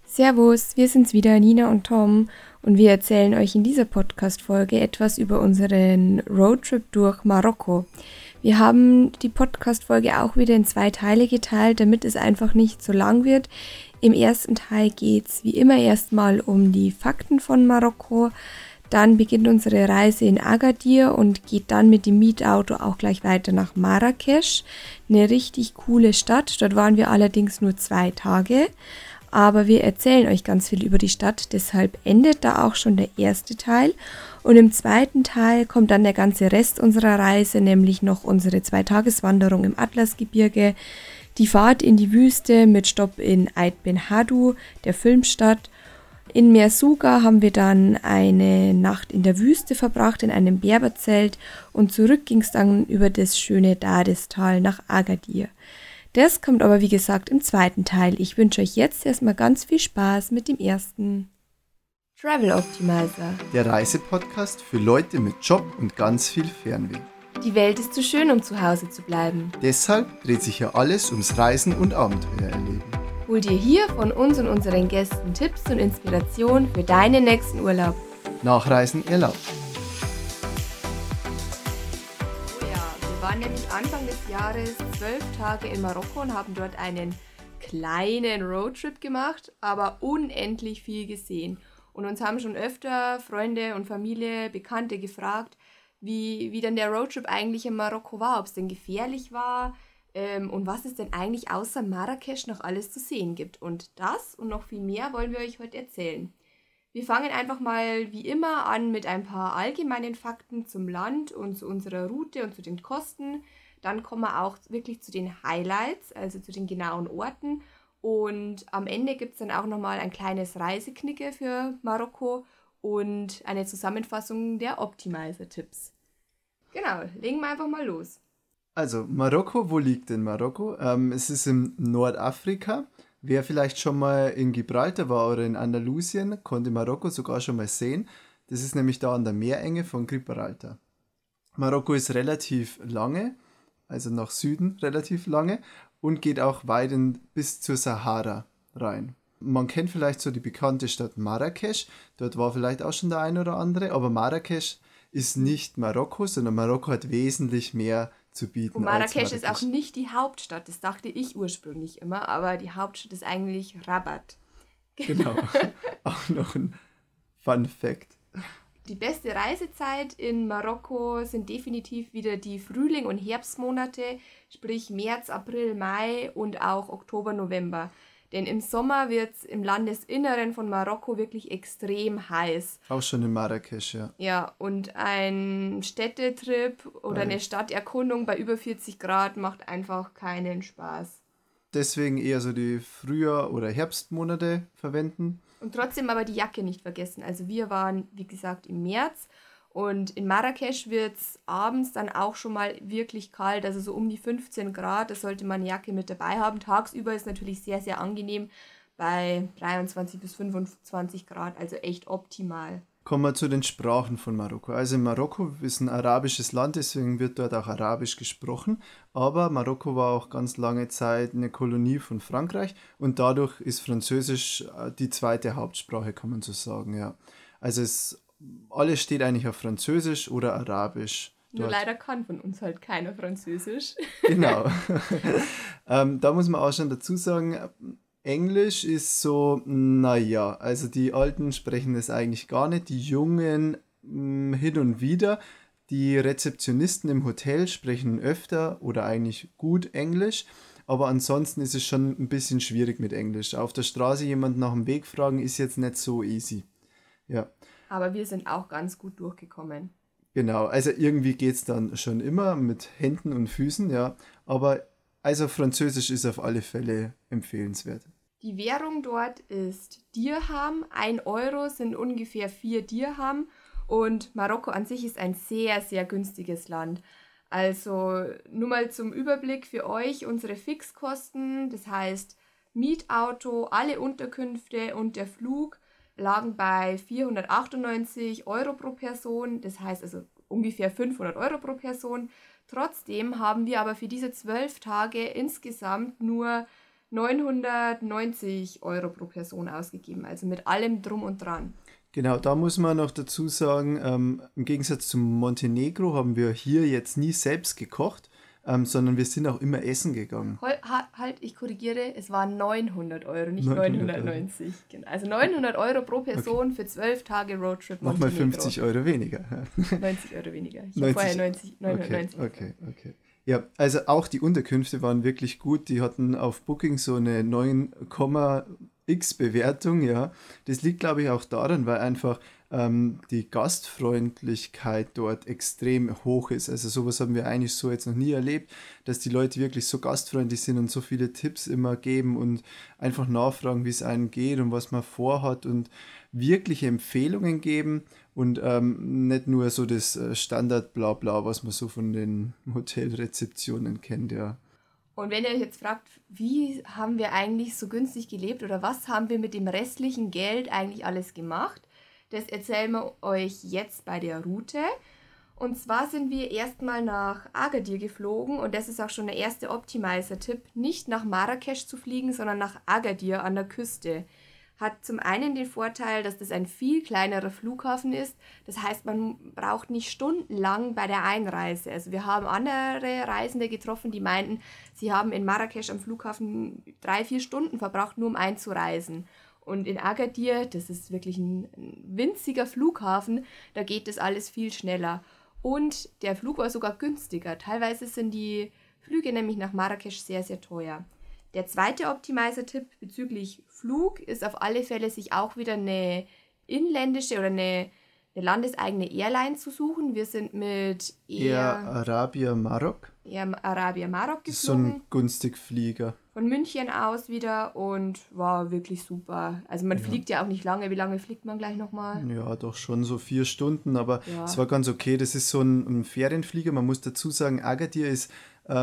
Servus, wir sind's wieder, Nina und Tom, und wir erzählen euch in dieser Podcast-Folge etwas über unseren Roadtrip durch Marokko. Wir haben die Podcast-Folge auch wieder in 2 Teile geteilt, damit es einfach nicht so lang wird. Im ersten Teil geht's wie immer erstmal um die Fakten von Marokko. Dann beginnt unsere Reise in Agadir und geht dann mit dem Mietauto auch gleich weiter nach Marrakesch. Eine richtig coole Stadt, dort waren wir allerdings nur 2 Tage. Aber wir erzählen euch ganz viel über die Stadt, deshalb endet da auch schon der erste Teil. Und im zweiten Teil kommt dann der ganze Rest unserer Reise, nämlich noch unsere 2-Tages-Wanderung im Atlasgebirge, die Fahrt in die Wüste mit Stopp in Aid Ben Haddou, der Filmstadt. In Merzouga haben wir dann eine Nacht in der Wüste verbracht, in einem Berberzelt, und zurück ging es dann über das schöne Dadestal nach Agadir. Das kommt aber wie gesagt im zweiten Teil. Ich wünsche euch jetzt erstmal ganz viel Spaß mit dem ersten. Travel Optimizer. Der Reisepodcast für Leute mit Job und ganz viel Fernweh. Die Welt ist zu schön, um zu Hause zu bleiben. Deshalb dreht sich ja alles ums Reisen und Abenteuer erleben. Hol dir hier von uns und unseren Gästen Tipps und Inspiration für deinen nächsten Urlaub. Nachreisen erlaubt. Wir waren nämlich Anfang des Jahres 12 Tage in Marokko und haben dort einen kleinen Roadtrip gemacht, aber unendlich viel gesehen. Und uns haben schon öfter Freunde und Familie, Bekannte gefragt, wie denn der Roadtrip eigentlich in Marokko war, ob es denn gefährlich war und was es denn eigentlich außer Marrakesch noch alles zu sehen gibt. Und das und noch viel mehr wollen wir euch heute erzählen. Wir fangen einfach mal wie immer an mit ein paar allgemeinen Fakten zum Land und zu unserer Route und zu den Kosten. Dann kommen wir auch wirklich zu den Highlights, also zu den genauen Orten. Und am Ende gibt es dann auch nochmal ein kleines Reiseknicke für Marokko und eine Zusammenfassung der Optimizer-Tipps. Genau, legen wir einfach mal los. Also Marokko, wo liegt denn Marokko? Es ist in Nordafrika. Wer vielleicht schon mal in Gibraltar war oder in Andalusien, konnte Marokko sogar schon mal sehen. Das ist nämlich da an der Meerenge von Gibraltar. Marokko ist relativ lange, also nach Süden relativ lange, und geht auch weit bis zur Sahara rein. Man kennt vielleicht so die bekannte Stadt Marrakesch, dort war vielleicht auch schon der ein oder andere, aber Marrakesch ist nicht Marokko, sondern Marokko hat wesentlich mehr zu bieten. Und Marrakesch ist auch nicht die Hauptstadt, das dachte ich ursprünglich immer, aber die Hauptstadt ist eigentlich Rabat. Genau, auch noch ein Fun Fact. Die beste Reisezeit in Marokko sind definitiv wieder die Frühling- und Herbstmonate, sprich März, April, Mai und auch Oktober, November. Denn im Sommer wird es im Landesinneren von Marokko wirklich extrem heiß. Auch schon in Marrakesch, ja. Ja, und ein Städtetrip oder eine Stadterkundung bei über 40 Grad macht einfach keinen Spaß. Deswegen eher so die Frühjahr- oder Herbstmonate verwenden. Und trotzdem aber die Jacke nicht vergessen. Also wir waren, wie gesagt, im März. Und in Marrakesch wird es abends dann auch schon mal wirklich kalt, also so um die 15 Grad, da sollte man eine Jacke mit dabei haben. Tagsüber ist natürlich sehr, sehr angenehm bei 23 bis 25 Grad, also echt optimal. Kommen wir zu den Sprachen von Marokko. Also Marokko ist ein arabisches Land, deswegen wird dort auch Arabisch gesprochen. Aber Marokko war auch ganz lange Zeit eine Kolonie von Frankreich und dadurch ist Französisch die zweite Hauptsprache, kann man so sagen, ja. Also alles steht eigentlich auf Französisch oder Arabisch. Nur leider kann von uns halt keiner Französisch. Genau. Da muss man auch schon dazu sagen, Englisch ist so, naja, also die Alten sprechen das eigentlich gar nicht, die Jungen hin und wieder. Die Rezeptionisten im Hotel sprechen öfter oder eigentlich gut Englisch, aber ansonsten ist es schon ein bisschen schwierig mit Englisch. Auf der Straße jemanden nach dem Weg fragen ist jetzt nicht so easy. Ja. Aber wir sind auch ganz gut durchgekommen. Genau, also irgendwie geht es dann schon immer mit Händen und Füßen, ja. Aber also Französisch ist auf alle Fälle empfehlenswert. Die Währung dort ist Dirham. 1 Euro sind ungefähr 4 Dirham. Und Marokko an sich ist ein sehr, sehr günstiges Land. Also nur mal zum Überblick für euch unsere Fixkosten. Das heißt Mietauto, alle Unterkünfte und der Flug lagen bei 498 Euro pro Person, das heißt also ungefähr 500 Euro pro Person. Trotzdem haben wir aber für diese 12 Tage insgesamt nur 990 Euro pro Person ausgegeben, also mit allem drum und dran. Genau, da muss man noch dazu sagen, im Gegensatz zum Montenegro haben wir hier jetzt nie selbst gekocht, sondern wir sind auch immer essen gegangen. Halt, ich korrigiere, es waren 900 Euro, nicht 900 990. Genau. Also 900 Euro pro Person für 12 Tage Roadtrip Montenegro. Nochmal 50 Euro weniger. 90 Euro weniger. Ich habe vorher 990. Okay. Ja, also auch die Unterkünfte waren wirklich gut. Die hatten auf Booking so eine 9,x Bewertung, ja. Das liegt, glaube ich, auch daran, weil einfach die Gastfreundlichkeit dort extrem hoch ist. Also sowas haben wir eigentlich so jetzt noch nie erlebt, dass die Leute wirklich so gastfreundlich sind und so viele Tipps immer geben und einfach nachfragen, wie es einem geht und was man vorhat und wirkliche Empfehlungen geben und nicht nur so das Standard-Blabla, was man so von den Hotelrezeptionen kennt, ja. Und wenn ihr euch jetzt fragt, wie haben wir eigentlich so günstig gelebt oder was haben wir mit dem restlichen Geld eigentlich alles gemacht, das erzählen wir euch jetzt bei der Route. Und zwar sind wir erstmal nach Agadir geflogen und das ist auch schon der erste Optimizer-Tipp, nicht nach Marrakesch zu fliegen, sondern nach Agadir an der Küste. Hat zum einen den Vorteil, dass das ein viel kleinerer Flughafen ist. Das heißt, man braucht nicht stundenlang bei der Einreise. Also wir haben andere Reisende getroffen, die meinten, sie haben in Marrakesch am Flughafen 3-4 Stunden verbraucht, nur um einzureisen. Und in Agadir, das ist wirklich ein winziger Flughafen, da geht das alles viel schneller. Und der Flug war sogar günstiger. Teilweise sind die Flüge nämlich nach Marrakesch sehr, sehr teuer. Der zweite Optimizer-Tipp bezüglich Flug ist auf alle Fälle, sich auch wieder eine inländische oder eine landeseigene Airline zu suchen. Wir sind mit Air Arabia Marok. Air Arabia Marok Das ist so ein geflogen. Günstigflieger. Von München aus wieder und war wirklich super. Also man fliegt ja auch nicht lange. Wie lange fliegt man gleich nochmal? Ja, doch schon so 4 Stunden, aber Ja. es war ganz okay. Das ist so ein Ferienflieger. Man muss dazu sagen, Agadir ist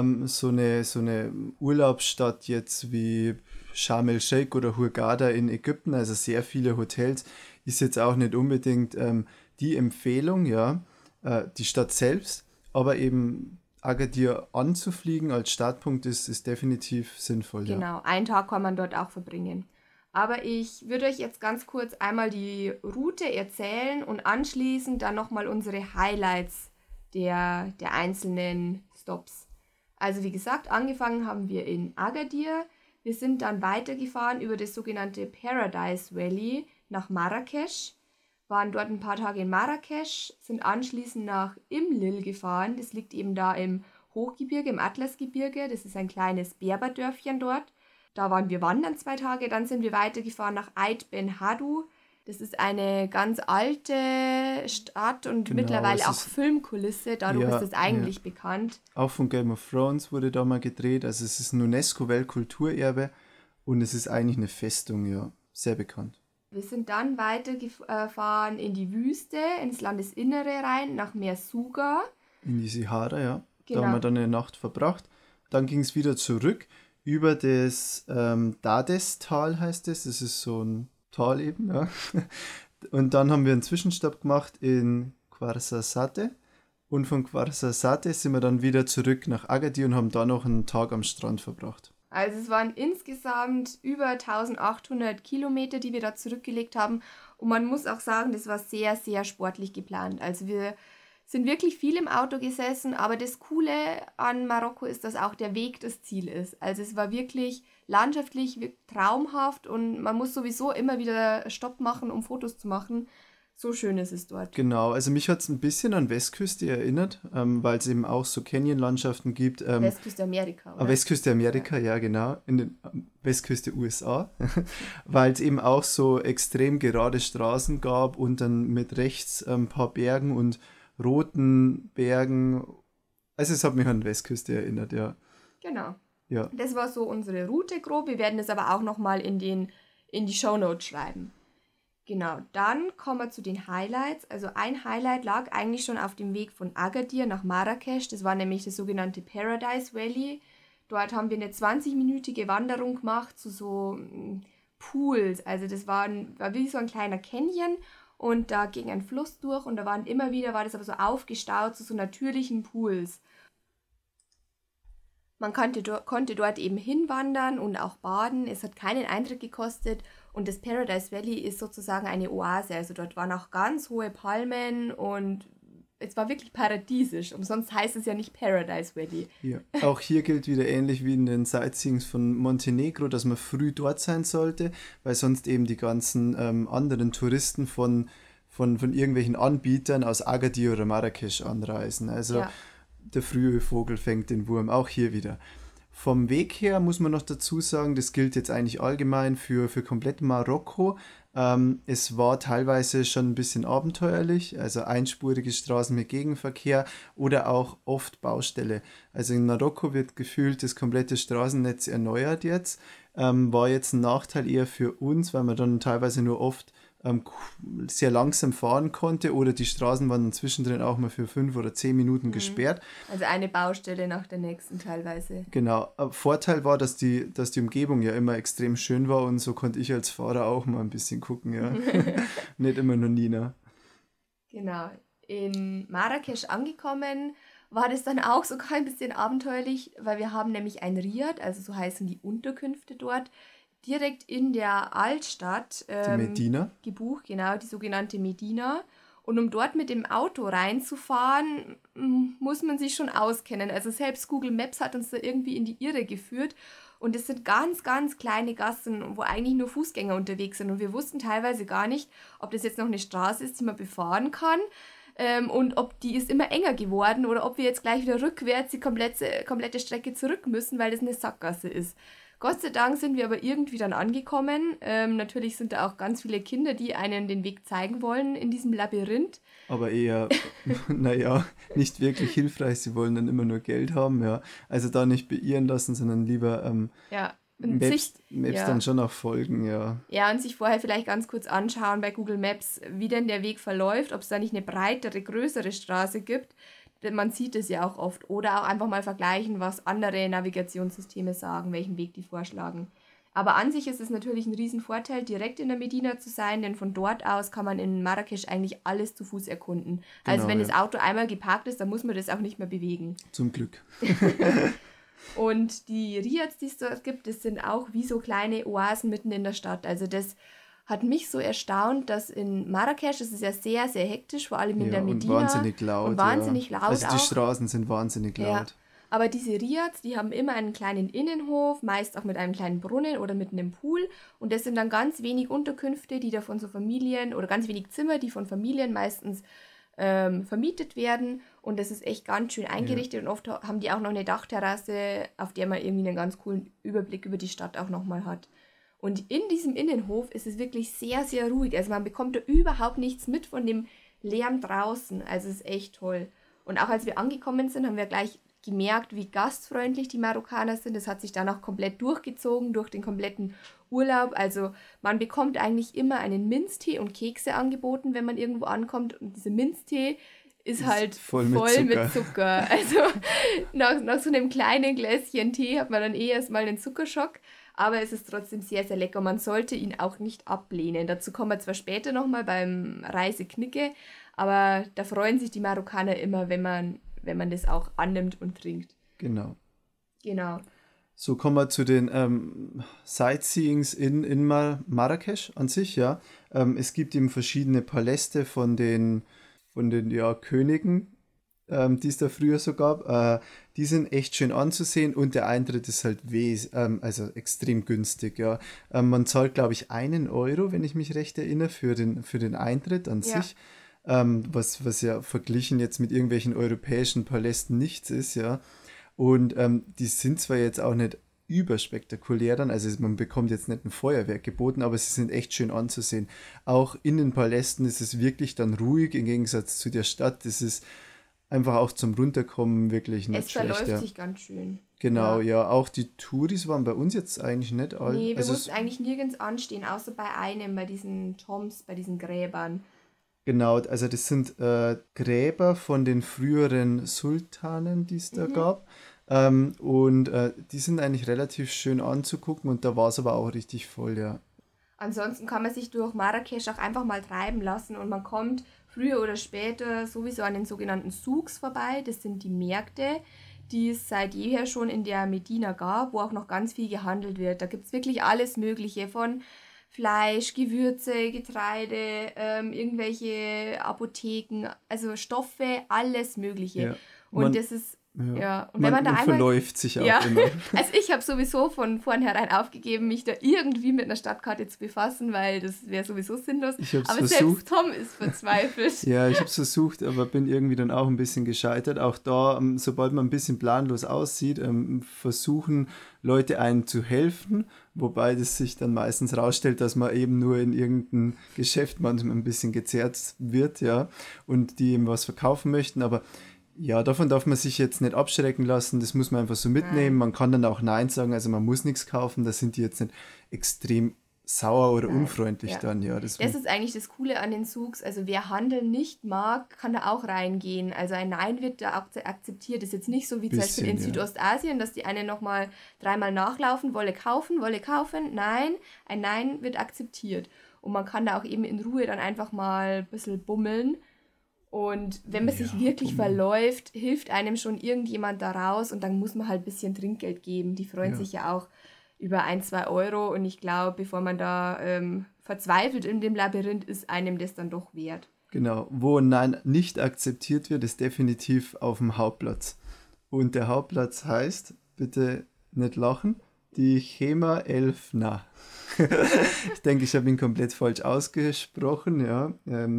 so eine Urlaubsstadt jetzt wie Sharm el-Sheikh oder Hurghada in Ägypten, also sehr viele Hotels. Ist jetzt auch nicht unbedingt die Empfehlung, ja, die Stadt selbst, aber eben Agadir anzufliegen als Startpunkt ist definitiv sinnvoll, ja. Genau, einen Tag kann man dort auch verbringen. Aber ich würde euch jetzt ganz kurz einmal die Route erzählen und anschließend dann nochmal unsere Highlights der einzelnen Stops. Also wie gesagt, angefangen haben wir in Agadir. Wir sind dann weitergefahren über das sogenannte Paradise Valley nach Marrakesch, waren dort ein paar Tage in Marrakesch, sind anschließend nach Imlil gefahren. Das liegt eben da im Hochgebirge, im Atlasgebirge. Das ist ein kleines Berberdörfchen dort. Da waren wir wandern 2 Tage. Dann sind wir weitergefahren nach Ait Ben Haddou. Das ist eine ganz alte Stadt und Genau, mittlerweile es auch ist- Filmkulisse. Darum Ja, ist es eigentlich bekannt. Auch von Game of Thrones wurde da mal gedreht, also es ist ein UNESCO-Weltkulturerbe und es ist eigentlich eine Festung, ja, sehr bekannt. Wir sind dann weitergefahren in die Wüste, ins Landesinnere rein, nach Meersuga. In die Sahara, ja. Genau. Da haben wir dann eine Nacht verbracht. Dann ging es wieder zurück über das Dadestal heißt es. Das ist so ein Tal eben, ja. Und dann haben wir einen Zwischenstopp gemacht in Ouarzazate. Und von Ouarzazate sind wir dann wieder zurück nach Agadir und haben da noch einen Tag am Strand verbracht. Also es waren insgesamt über 1800 Kilometer, die wir da zurückgelegt haben. Und man muss auch sagen, das war sehr, sehr sportlich geplant. Also wir sind wirklich viel im Auto gesessen, aber das Coole an Marokko ist, dass auch der Weg das Ziel ist. Also es war wirklich landschaftlich traumhaft und man muss sowieso immer wieder Stopp machen, um Fotos zu machen. So schön ist es dort. Genau, also mich hat es ein bisschen an Westküste erinnert, weil es eben auch so Canyon-Landschaften gibt. Westküste Amerika, oder? Westküste Amerika, ja genau, in den Westküste USA, weil es eben auch so extrem gerade Straßen gab und dann mit rechts ein paar Bergen und roten Bergen. Also es hat mich an Westküste erinnert, ja. Genau. Ja, Das war so unsere Route grob. Wir werden das aber auch nochmal in die Shownotes schreiben. Genau, dann kommen wir zu den Highlights. Also ein Highlight lag eigentlich schon auf dem Weg von Agadir nach Marrakesch. Das war nämlich das sogenannte Paradise Valley. Dort haben wir eine 20-minütige Wanderung gemacht zu so Pools. Also das war wie so ein kleiner Canyon und da ging ein Fluss durch und da war das aber so aufgestaut zu so natürlichen Pools. Man konnte dort eben hinwandern und auch baden. Es hat keinen Eintritt gekostet und das Paradise Valley ist sozusagen eine Oase. Also dort waren auch ganz hohe Palmen und es war wirklich paradiesisch. Umsonst heißt es ja nicht Paradise Valley. Ja. Auch hier gilt wieder ähnlich wie in den Sightseeings von Montenegro, dass man früh dort sein sollte, weil sonst eben die ganzen anderen Touristen von irgendwelchen Anbietern aus Agadir oder Marrakesch anreisen. Also Ja. der frühe Vogel fängt den Wurm, auch hier wieder. Vom Weg her muss man noch dazu sagen, das gilt jetzt eigentlich allgemein für komplett Marokko. Es war teilweise schon ein bisschen abenteuerlich, also einspurige Straßen mit Gegenverkehr oder auch oft Baustelle. Also in Marokko wird gefühlt das komplette Straßennetz erneuert jetzt. War jetzt ein Nachteil eher für uns, weil man dann teilweise nur oft sehr langsam fahren konnte oder die Straßen waren dann zwischendrin auch mal für 5 oder 10 Minuten gesperrt. Also eine Baustelle nach der nächsten teilweise. Genau. Vorteil war, dass die Umgebung ja immer extrem schön war und so konnte ich als Fahrer auch mal ein bisschen gucken, ja. Nicht immer nur Nina. Genau. In Marrakesch angekommen war das dann auch sogar ein bisschen abenteuerlich, weil wir haben nämlich ein Riad, also so heißen die Unterkünfte dort, direkt in der Altstadt Die Medina. gebucht, genau, die sogenannte Medina. Und um dort mit dem Auto reinzufahren, muss man sich schon auskennen. Also selbst Google Maps hat uns da irgendwie in die Irre geführt. Und es sind ganz, ganz kleine Gassen, wo eigentlich nur Fußgänger unterwegs sind. Und wir wussten teilweise gar nicht, ob das jetzt noch eine Straße ist, die man befahren kann. Und ob die ist immer enger geworden oder ob wir jetzt gleich wieder rückwärts die komplette Strecke zurück müssen, weil das eine Sackgasse ist. Gott sei Dank sind wir aber irgendwie dann angekommen. Natürlich sind da auch ganz viele Kinder, die einen den Weg zeigen wollen in diesem Labyrinth. Aber eher, naja, nicht wirklich hilfreich. Sie wollen dann immer nur Geld haben, ja. Also da nicht beirren lassen, sondern lieber Ja, und Maps ja. dann schon auch folgen, ja. Ja, und sich vorher vielleicht ganz kurz anschauen bei Google Maps, wie denn der Weg verläuft, ob es da nicht eine breitere, größere Straße gibt. Denn man sieht es ja auch oft. Oder auch einfach mal vergleichen, was andere Navigationssysteme sagen, welchen Weg die vorschlagen. Aber an sich ist es natürlich ein Riesenvorteil, direkt in der Medina zu sein, denn von dort aus kann man in Marrakesch eigentlich alles zu Fuß erkunden. Also wenn das Auto einmal geparkt ist, dann muss man das auch nicht mehr bewegen. Zum Glück. Und die Riads, die es dort gibt, das sind auch wie so kleine Oasen mitten in der Stadt. Also das hat mich so erstaunt, dass in Marrakesch, es ist ja sehr, sehr hektisch, vor allem in der Medina. Und wahnsinnig laut. Und wahnsinnig laut also die auch. Straßen sind wahnsinnig laut. Ja. Aber diese Riads, die haben immer einen kleinen Innenhof, meist auch mit einem kleinen Brunnen oder mit einem Pool. Und das sind dann ganz wenig Unterkünfte, die da von so Familien oder ganz wenig Zimmer, die von Familien meistens vermietet werden. Und das ist echt ganz schön eingerichtet. Und oft haben die auch noch eine Dachterrasse, auf der man irgendwie einen ganz coolen Überblick über die Stadt auch nochmal hat. Und in diesem Innenhof ist es wirklich sehr, sehr ruhig. Also man bekommt da überhaupt nichts mit von dem Lärm draußen. Also es ist echt toll. Und auch als wir angekommen sind, haben wir gleich gemerkt, wie gastfreundlich die Marokkaner sind. Das hat sich dann auch komplett durchgezogen durch den kompletten Urlaub. Also man bekommt eigentlich immer einen Minztee und Kekse angeboten, wenn man irgendwo ankommt. Und dieser Minztee ist halt voll mit Zucker. Also nach so einem kleinen Gläschen Tee hat man dann erstmal einen Zuckerschock. Aber es ist trotzdem sehr, sehr lecker. Man sollte ihn auch nicht ablehnen. Dazu kommen wir zwar später nochmal beim Reiseknicke, aber da freuen sich die Marokkaner immer, wenn man das auch annimmt und trinkt. Genau. Genau. So kommen wir zu den Sightseeings in Marrakesch an sich, ja. Es gibt eben verschiedene Paläste von den Königen, die es da früher so gab. Die sind echt schön anzusehen und der Eintritt ist halt also extrem günstig, ja. Man zahlt, glaube ich, 1 Euro, wenn ich mich recht erinnere, für den Eintritt an sich. Was ja verglichen jetzt mit irgendwelchen europäischen Palästen nichts ist, ja. Und die sind zwar jetzt auch nicht überspektakulär dann, also man bekommt jetzt nicht ein Feuerwerk geboten, aber sie sind echt schön anzusehen. Auch in den Palästen ist es wirklich dann ruhig, im Gegensatz zu der Stadt. Das ist einfach auch zum Runterkommen wirklich nicht schlecht. Es verläuft sich ganz schön. Genau, ja. Auch die Touris waren bei uns jetzt eigentlich nicht alle. Nee, wir mussten eigentlich nirgends anstehen, außer bei diesen Tombs, bei diesen Gräbern. Genau, also das sind Gräber von den früheren Sultanen, die es da gab. Die sind eigentlich relativ schön anzugucken und da war es aber auch richtig voll, ja. Ansonsten kann man sich durch Marrakesch auch einfach mal treiben lassen und man kommt früher oder später sowieso an den sogenannten Souks vorbei. Das sind die Märkte, die es seit jeher schon in der Medina gab, wo auch noch ganz viel gehandelt wird. Da gibt es wirklich alles Mögliche von Fleisch, Gewürze, Getreide, irgendwelche Apotheken, also Stoffe, alles Mögliche. Ja. Und das ist, ja. Und wenn man da einmal verläuft sich auch ja, immer. also ich habe sowieso von vornherein aufgegeben, mich da irgendwie mit einer Stadtkarte zu befassen, weil das wäre sowieso sinnlos. Aber selbst Tom ist verzweifelt. Ja, ich habe es versucht, aber bin irgendwie dann auch ein bisschen gescheitert. Auch da, sobald man ein bisschen planlos aussieht, versuchen Leute einem zu helfen, wobei das sich dann meistens rausstellt, dass man eben nur in irgendein Geschäft manchmal ein bisschen gezerrt wird, ja, und die eben was verkaufen möchten, aber ja, davon darf man sich jetzt nicht abschrecken lassen, das muss man einfach so mitnehmen. Man kann dann auch Nein sagen, also man muss nichts kaufen, da sind die jetzt nicht extrem sauer oder unfreundlich dann. Ja, das ist eigentlich das Coole an den Souks, also wer Handeln nicht mag, kann da auch reingehen. Also ein Nein wird da auch akzeptiert. Das ist jetzt nicht so wie zum Beispiel in Südostasien, dass die einen nochmal 3-mal nachlaufen, Wolle kaufen, nein, ein Nein wird akzeptiert. Und man kann da auch eben in Ruhe dann einfach mal ein bisschen bummeln. Und wenn man sich wirklich verläuft, hilft einem schon irgendjemand da raus und dann muss man halt ein bisschen Trinkgeld geben. Die freuen sich ja auch über 1-2 Euro und ich glaube, bevor man da verzweifelt in dem Labyrinth, ist einem das dann doch wert. Genau, wo Nein nicht akzeptiert wird, ist definitiv auf dem Hauptplatz. Und der Hauptplatz heißt, bitte nicht lachen, die Chema Elfna. Ich denke, ich habe ihn komplett falsch ausgesprochen, ja.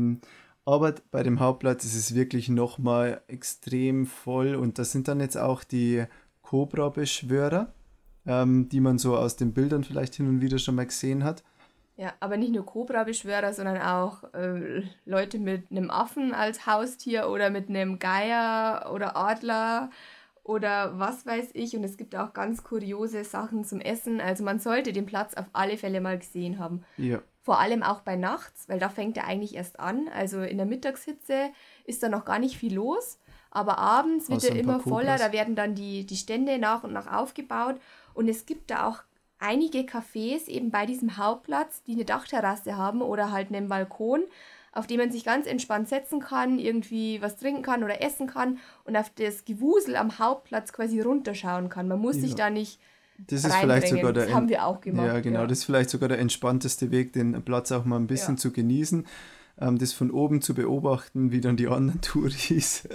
Aber bei dem Hauptplatz ist es wirklich nochmal extrem voll und das sind dann jetzt auch die Cobra-Beschwörer, die man so aus den Bildern vielleicht hin und wieder schon mal gesehen hat. Ja, aber nicht nur Cobra-Beschwörer, sondern auch Leute mit einem Affen als Haustier oder mit einem Geier oder Adler oder was weiß ich. Und es gibt auch ganz kuriose Sachen zum Essen. Also man sollte den Platz auf alle Fälle mal gesehen haben. Ja. Vor allem auch bei nachts, weil da fängt er eigentlich erst an. Also in der Mittagshitze ist da noch gar nicht viel los. Aber abends wird er immer voller. Da werden dann die Stände nach und nach aufgebaut. Und es gibt da auch einige Cafés eben bei diesem Hauptplatz, die eine Dachterrasse haben oder halt einen Balkon, auf dem man sich ganz entspannt setzen kann, irgendwie was trinken kann oder essen kann und auf das Gewusel am Hauptplatz quasi runterschauen kann. Man muss sich da nicht das ist vielleicht sogar das haben wir auch gemacht. Ja, genau. Das ist vielleicht sogar der entspannteste Weg, den Platz auch mal ein bisschen zu genießen. Das von oben zu beobachten, wie dann die anderen Touris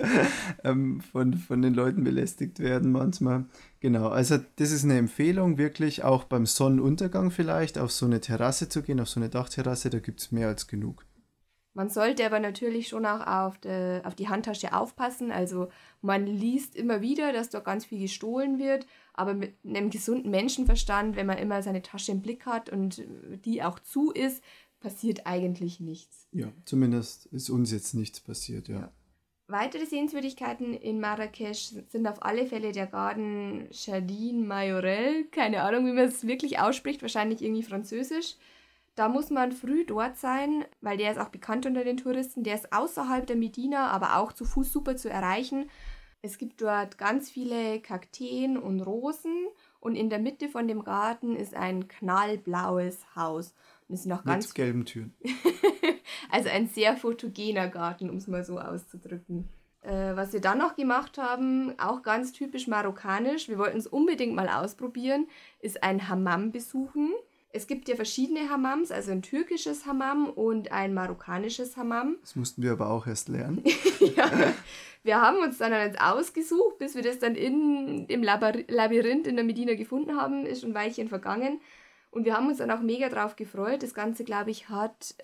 von den Leuten belästigt werden manchmal. Genau, also das ist eine Empfehlung, wirklich auch beim Sonnenuntergang vielleicht auf so eine Terrasse zu gehen, auf so eine Dachterrasse, da gibt es mehr als genug. Man sollte aber natürlich schon auch auf die Handtasche aufpassen. Also man liest immer wieder, dass dort ganz viel gestohlen wird, aber mit einem gesunden Menschenverstand, wenn man immer seine Tasche im Blick hat und die auch zu ist, passiert eigentlich nichts. Ja, zumindest ist uns jetzt nichts passiert, ja. Weitere Sehenswürdigkeiten in Marrakesch sind auf alle Fälle der Garten Jardin Majorel. Keine Ahnung, wie man es wirklich ausspricht, wahrscheinlich irgendwie französisch. Da muss man früh dort sein, weil der ist auch bekannt unter den Touristen. Der ist außerhalb der Medina, aber auch zu Fuß super zu erreichen. Es gibt dort ganz viele Kakteen und Rosen und in der Mitte von dem Garten ist ein knallblaues Haus. Und es sind auch mit gelben Türen. Also ein sehr fotogener Garten, um es mal so auszudrücken. Was wir dann noch gemacht haben, auch ganz typisch marokkanisch, wir wollten es unbedingt mal ausprobieren, ist ein Hammam besuchen. Es gibt ja verschiedene Hammams, also ein türkisches Hammam und ein marokkanisches Hammam. Das mussten wir aber auch erst lernen. Ja, wir haben uns dann eins ausgesucht, bis wir das dann im Labyrinth in der Medina gefunden haben, ist schon ein Weilchen vergangen. Und wir haben uns dann auch mega drauf gefreut. Das Ganze, glaube ich, hat,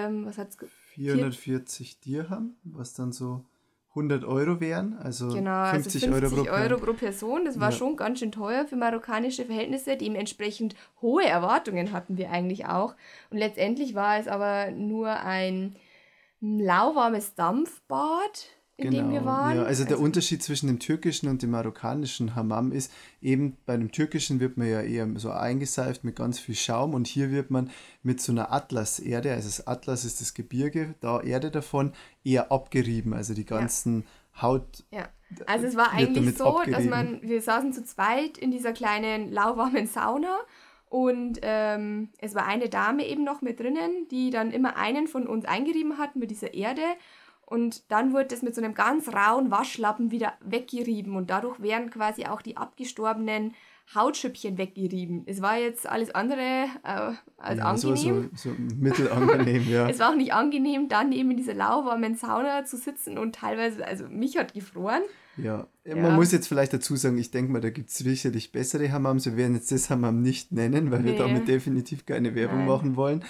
440 Dirham, was dann so 100 Euro wären, also genau, 50, also 50 Euro pro Person. Das war schon ganz schön teuer für marokkanische Verhältnisse. Dementsprechend hohe Erwartungen hatten wir eigentlich auch. Und letztendlich war es aber nur ein lauwarmes Dampfbad, in dem wir waren. Ja, also der Unterschied zwischen dem türkischen und dem marokkanischen Hammam ist, eben bei dem türkischen wird man ja eher so eingeseift mit ganz viel Schaum und hier wird man mit so einer Atlaserde, also das Atlas ist das Gebirge, da Erde davon, eher abgerieben, also die ganzen Haut. Ja, also es war eigentlich so, dass wir saßen zu zweit in dieser kleinen lauwarmen Sauna und es war eine Dame eben noch mit drinnen, die dann immer einen von uns eingerieben hat mit dieser Erde. und dann wurde das mit so einem ganz rauen Waschlappen wieder weggerieben und dadurch werden quasi auch die abgestorbenen Hautschüppchen weggerieben. Es war jetzt alles andere als angenehm. So mittelangenehm, ja. Es war auch nicht angenehm, dann eben in dieser lauwarmen Sauna zu sitzen und teilweise, also mich hat gefroren. Ja, man muss jetzt vielleicht dazu sagen, ich denke mal, da gibt es sicherlich bessere Hammams. Wir werden jetzt das Hammam nicht nennen, weil wir damit definitiv keine Werbung machen wollen.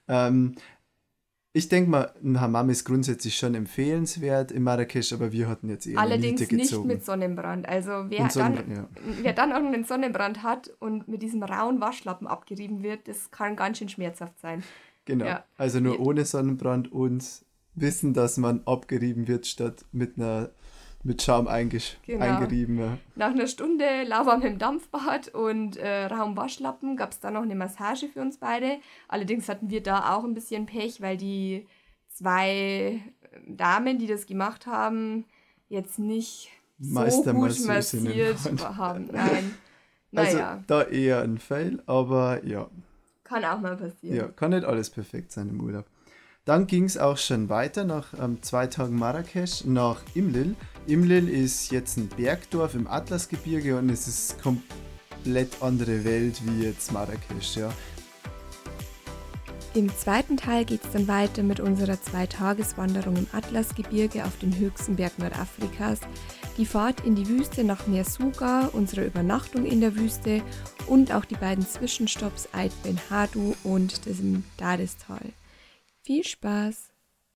Ich denke mal, ein Hammam ist grundsätzlich schon empfehlenswert in Marrakesch, aber wir hatten jetzt eher allerdings eine Miete gezogen. nicht mit Sonnenbrand. Also wer dann auch einen Sonnenbrand hat und mit diesem rauen Waschlappen abgerieben wird, das kann ganz schön schmerzhaft sein. Genau, also nur ohne Sonnenbrand und wissen, dass man abgerieben wird, statt mit Schaum eingerieben. Ja. Nach einer Stunde lauwarmem Dampfbad und rauem Waschlappen gab es dann noch eine Massage für uns beide. Allerdings hatten wir da auch ein bisschen Pech, weil die 2 Damen, die das gemacht haben, jetzt nicht so gut massiert haben. Nein. Also da eher ein Fail, aber ja. Kann auch mal passieren. Ja, kann nicht alles perfekt sein im Urlaub. Dann ging es auch schon weiter nach 2 Tagen Marrakesch nach Imlil. Imlil ist jetzt ein Bergdorf im Atlasgebirge und es ist komplett andere Welt wie jetzt Marrakesch, ja. Im zweiten Teil geht es dann weiter mit unserer 2-Tages-Wanderung im Atlasgebirge auf den höchsten Berg Nordafrikas, die Fahrt in die Wüste nach Merzouga, unsere Übernachtung in der Wüste und auch die beiden Zwischenstopps Ait Ben Hadu und das im Dadestal. Viel Spaß!